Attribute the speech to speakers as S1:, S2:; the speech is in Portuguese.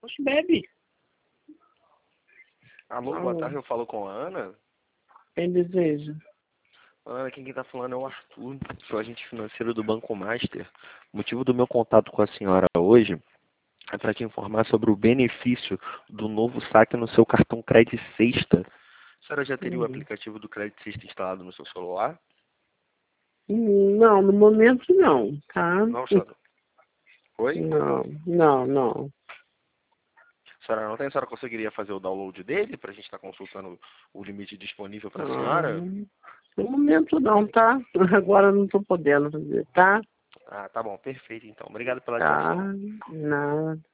S1: Oxe, bebe.
S2: Alô, boa tarde, eu falo com a Ana.
S1: Quem deseja?
S2: Ana, quem tá falando é o Arthur, sou agente financeiro do Banco Master. O motivo do meu contato com a senhora hoje é para te informar sobre o benefício do novo saque no seu cartão Credit Sexta. A senhora já teria o aplicativo do Credit Sexta instalado no seu celular?
S1: Não, no momento não, tá?
S2: Não, senhora. Oi?
S1: Não.
S2: A senhora não tem? A senhora conseguiria fazer o download dele para a gente estar consultando o limite disponível para a senhora?
S1: No momento não, tá? Agora eu não tô podendo fazer, tá?
S2: Ah, tá bom, perfeito então. Obrigado pela
S1: Tá,
S2: atenção.
S1: nada.